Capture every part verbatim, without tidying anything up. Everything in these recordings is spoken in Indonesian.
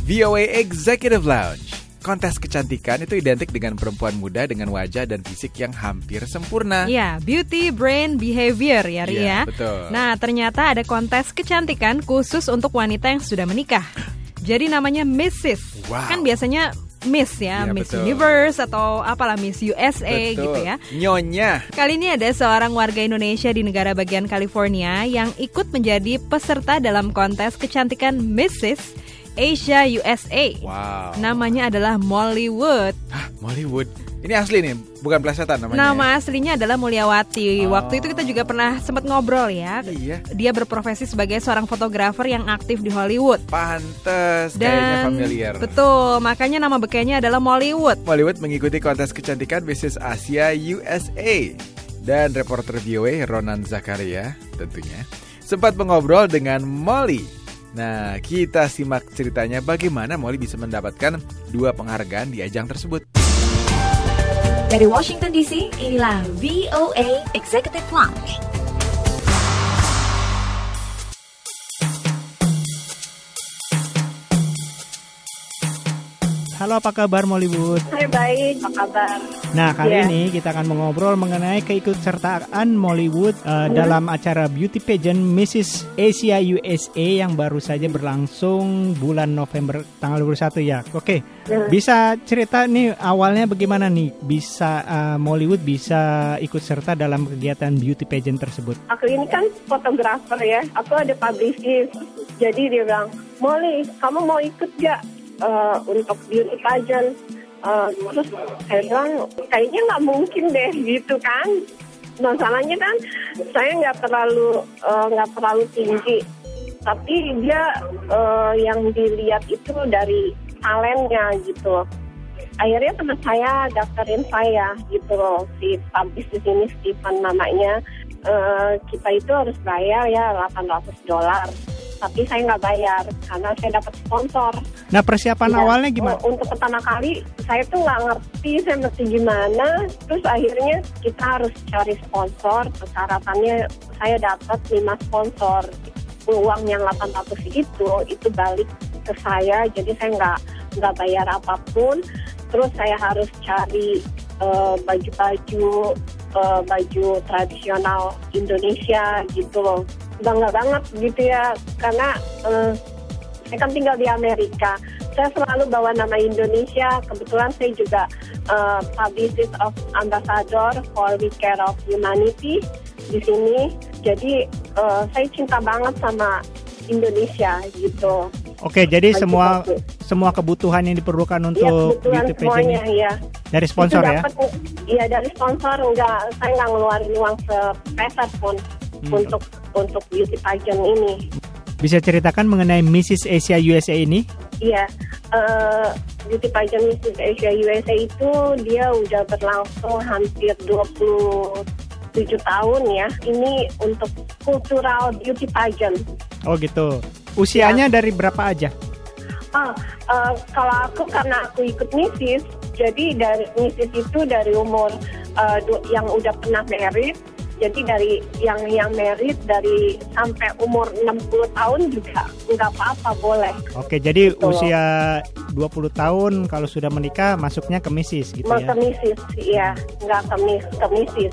V O A Executive Lounge. Kontes kecantikan itu identik dengan perempuan muda dengan wajah dan fisik yang hampir sempurna. Ya, beauty, brain, behavior ya, Ria. Ya, betul. Nah, ternyata ada kontes kecantikan khusus untuk wanita yang sudah menikah. Jadi namanya Missus Wow. Kan biasanya Miss ya, Ya, Miss betul. Universe atau apalah Miss U S A Betul. gitu ya. Nyonya. Kali ini ada seorang warga Indonesia di negara bagian California yang ikut menjadi peserta dalam kontes kecantikan Missus Asia U S A. Wow. Namanya adalah Molly Wood. Hah, Mollywood. Ini asli nih, bukan plesetan namanya. Nama aslinya adalah Mulyawati. Oh. Waktu itu kita juga pernah sempat ngobrol ya. Iya. Dia berprofesi sebagai seorang fotografer yang aktif di Hollywood. Pantes, kayaknya Dan familiar. betul, makanya nama bekenya adalah Mollywood. Mollywood mengikuti kontes kecantikan Missus Asia U S A. Dan reporter V O A Ronan Zakaria tentunya sempat mengobrol dengan Molly. Nah, kita simak ceritanya bagaimana Molly bisa mendapatkan dua penghargaan di ajang tersebut. Dari Washington D C, inilah V O A Executive Lounge. Halo, apa kabar Mollywood? Hai, baik, apa kabar? Nah, kali Ya. ini kita akan mengobrol mengenai keikutsertaan Mollywood uh, Hmm. dalam acara beauty pageant Missus Asia U S A yang baru saja berlangsung bulan November tanggal dua puluh satu ya. Oke, Hmm. bisa cerita nih awalnya bagaimana nih bisa uh, Mollywood bisa ikut serta dalam kegiatan beauty pageant tersebut? Aku ini kan fotografer ya, aku ada publicist. Jadi dia bilang, Molly, kamu mau ikut gak uh, untuk beauty pageant? Uh, terus saya bilang, kayaknya nggak mungkin deh gitu kan. Masalahnya kan saya nggak terlalu uh, nggak terlalu tinggi, tapi dia uh, yang dilihat itu dari talentnya gitu. Akhirnya teman saya daftarin saya gitu loh, si publicist ini Stephen namanya. Uh, kita itu harus bayar ya delapan ratus dolar. Tapi saya nggak bayar karena saya dapat sponsor. Nah, persiapan Ya, awalnya gimana? Untuk pertama kali saya tuh nggak ngerti saya mesti gimana. Terus akhirnya kita harus cari sponsor. Persyaratannya saya dapat lima sponsor. Uang yang delapan ratus itu itu balik ke saya. Jadi saya nggak nggak bayar apapun. Terus saya harus cari uh, baju-baju uh, baju tradisional Indonesia gitu loh. Bangga banget gitu ya, karena uh, saya kan tinggal di Amerika. Saya selalu bawa nama Indonesia. Kebetulan saya juga uh, publicist of ambassador for We Care of Humanity di sini. Jadi uh, saya cinta banget sama Indonesia gitu. Oke, jadi Baju semua baju. semua kebutuhan yang diperlukan Iya, untuk kebetulan beauty pageant semuanya ini ya. dari sponsor Itu ya? dapet, iya dari sponsor, enggak, saya nggak ngeluarin uang sepeser pun Hmm. untuk untuk beauty pageant ini. Bisa ceritakan mengenai Missus Asia U S A ini? Iya, uh, beauty pageant Missus Asia U S A itu dia udah berlangsung hampir dua puluh tujuh tahun ya. Ini untuk cultural beauty pageant. Oh gitu. Usianya Ya. dari berapa aja? Ah, uh, kalau aku karena aku ikut Missus, jadi dari Missus itu dari umur uh, du- yang udah pernah married. Jadi dari yang yang married dari sampai umur enam puluh tahun juga nggak apa-apa, boleh. Oke, jadi Betul. usia dua puluh tahun kalau sudah menikah masuknya ke Missus gitu Mau ya. ke Missus, iya, nggak ke Miss, ke Missus.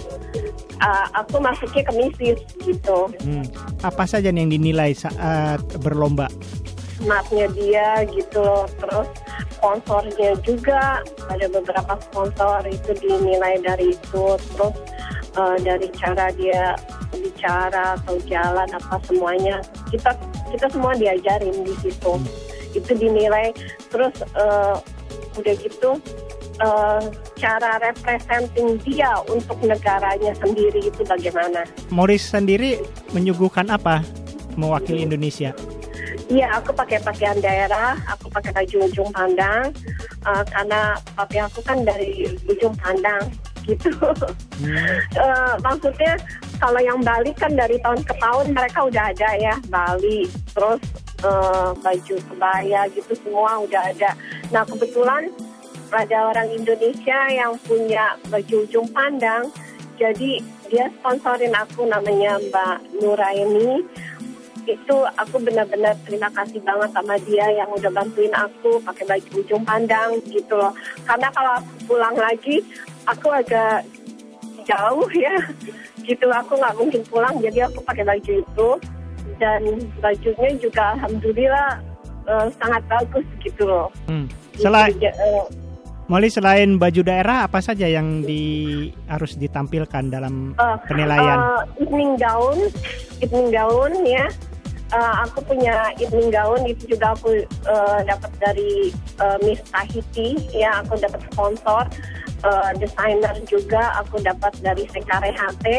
Uh, aku masuknya ke Missus gitu. Hmm. Apa saja nih yang dinilai saat berlomba? Smartnya dia gitu loh. Terus sponsornya juga, ada beberapa sponsor itu dinilai dari itu. Terus uh, dari cara dia bicara atau jalan apa semuanya, kita kita semua diajarin di situ. Itu dinilai. Terus uh, udah gitu uh, cara representing dia untuk negaranya sendiri itu bagaimana? Morris sendiri menyuguhkan apa mewakili Indonesia? Iya, aku pakai pakaian daerah, aku pakai baju ujung pandang, uh, karena papi aku kan dari ujung pandang, gitu. Hmm. uh, maksudnya kalau yang Bali kan dari tahun ke tahun mereka udah ada ya, Bali, terus uh, baju kebaya gitu semua udah ada. Nah kebetulan ada orang Indonesia yang punya baju ujung pandang, jadi dia sponsorin aku namanya Mbak Nuraini. itu aku benar-benar terima kasih banget sama dia yang udah bantuin aku pakai baju ujung pandang gitu loh. Karena kalau aku pulang lagi, aku agak jauh ya, gitu. Aku nggak mungkin pulang, jadi aku pakai baju itu. Dan bajunya juga alhamdulillah uh, sangat bagus gitu loh. Hmm. Selain gitu, uh, Molly, selain baju daerah, apa saja yang di harus ditampilkan dalam uh, penilaian? Uh, evening gown, evening gown ya. Uh, aku punya evening gown itu juga aku uh, dapat dari uh, Miss Tahiti ya. Aku dapat sponsor, uh, desainer juga aku dapat dari Sekare H T.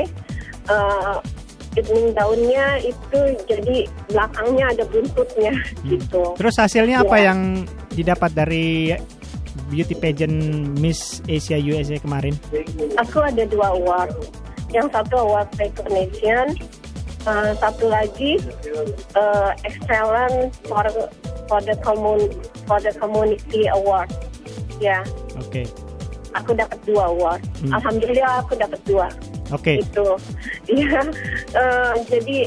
Uh, evening gownnya itu jadi belakangnya ada buntutnya hmm. gitu. Terus hasilnya ya. Apa yang didapat dari beauty pageant Miss Asia U S A kemarin? Aku ada dua award. Yang satu award recognition, uh, satu lagi uh, excellent for for the commun for the community award. Ya. Oke. Okay. Aku dapat dua award. Hmm. Alhamdulillah aku dapat dua. Oke. Okay. Itu. Ya. Uh, jadi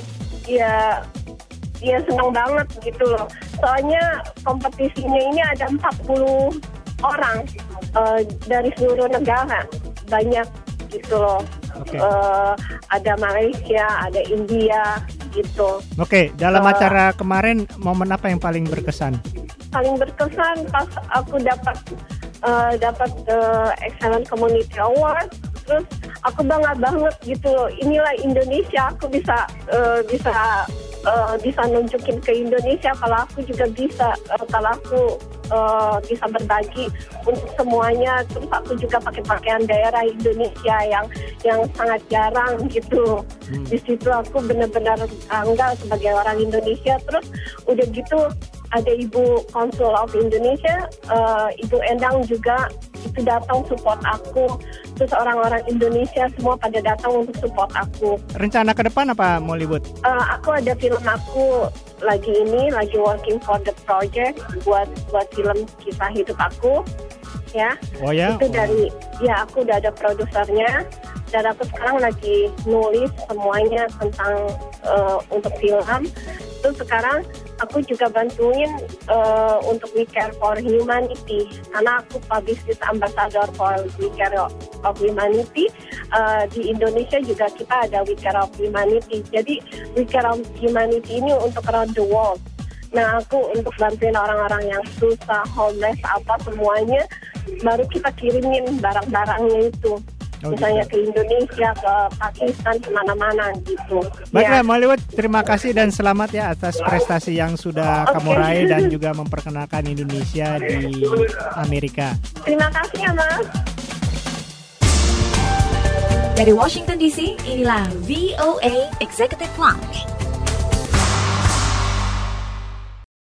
ya ya senang banget gitu loh. Soalnya kompetisinya ini ada empat puluh orang uh, dari seluruh negara. Banyak gitu loh. Okay. Uh, ada Malaysia, ada India gitu. Oke, okay, dalam uh, acara kemarin momen apa yang paling berkesan? Paling berkesan pas aku dapat uh, dapat uh, Excellent Community Award. Terus aku bangga banget gitu loh. Inilah Indonesia, aku bisa uh, bisa uh, bisa nunjukin ke Indonesia kalau aku juga bisa uh, kalau aku Uh, bisa berbagi untuk semuanya. Terus aku juga pakai pakaian daerah Indonesia yang yang sangat jarang gitu. Hmm. Di situ aku benar-benar bangga sebagai orang Indonesia. Terus udah gitu ada Ibu Konsul of Indonesia, uh, Ibu Endang juga itu datang support aku. Terus orang-orang Indonesia semua pada datang untuk support aku. Rencana ke depan apa, Mollywood? Uh, aku ada film aku lagi ini, lagi working for the project buat buat film kisah hidup aku, ya. Oh ya. Itu dari, oh. ya aku udah ada produsernya. Dan aku sekarang lagi nulis semuanya tentang uh, untuk film. Terus sekarang aku juga bantuin uh, untuk We Care for Humanity. Karena aku publicist ambassador for We Care of Humanity. Uh, di Indonesia juga kita ada We Care of Humanity. Jadi We Care of Humanity ini untuk around the world. Nah aku untuk bantuin orang-orang yang susah, homeless, apa semuanya. Baru kita kirimin barang-barangnya itu. Oh, misalnya gitu. Ke Indonesia, ke Pakistan, kemana-mana gitu. Baiklah, ya. Mollywood, terima kasih dan selamat ya atas prestasi yang sudah okay. kamu raih dan juga memperkenalkan Indonesia di Amerika. Terima kasih ya, Mas. Dari Washington D C, inilah V O A Executive Lounge.